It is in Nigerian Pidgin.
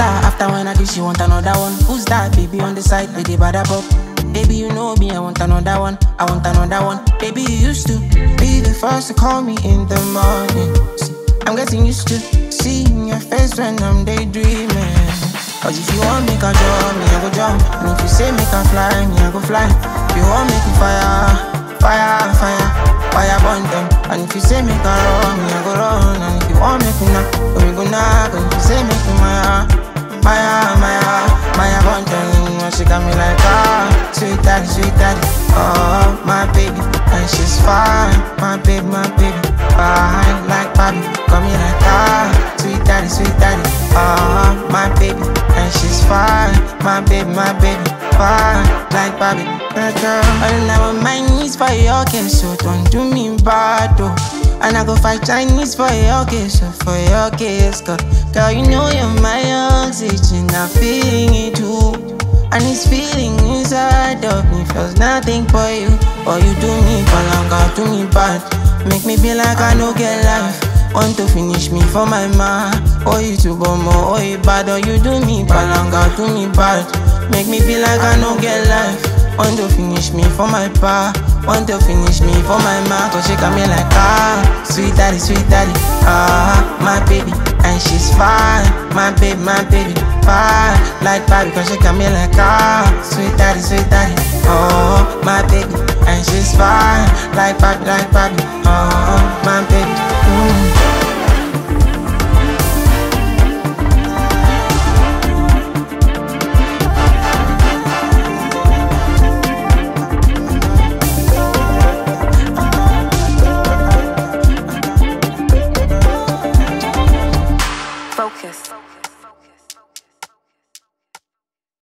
her after when I kiss, she want another one. Who's that baby on the side with the bad up? Baby, you know me, I want another one. I want another one. Baby, you used to be the first to call me in the morning. See, I'm getting used to seeing your face when I'm daydreaming. Cause if you want me, can jump, me I go jump. And if you say me can fly, me I go fly. If you want me to fire, fire, fire, fire burn them. And if you say me can run, me I go run. And if you want me to knock, we go knock. And if you say me to Maya, Maya burn them. She got me like sweet daddy, oh my baby, and she's fine, my baby, fine like Bobby, got me like sweet daddy, oh my baby, and she's fine, my baby, fine like Bobby. Girl, and I want my knees for your case, so don't do me bad though. And I go fight Chinese for your case, so for your case, girl, you know you're my oxygen, I'm feeling it too. And this feeling inside of me feels nothing for you. Or you do me palanga, do me bad. Make me feel like I no get life. Want to finish me for my man. Or you to go more, or you bad. Or you do me palanga, do me bad. Make me feel like I no get life. Want to finish me for my pa. Want to finish me for my man. Cause she got me like sweet daddy, my baby. And she's fine, my baby, fine like Bobby. Cause she got me like sweet daddy, oh my baby. And she's fine like Bobby, oh my baby. Focus.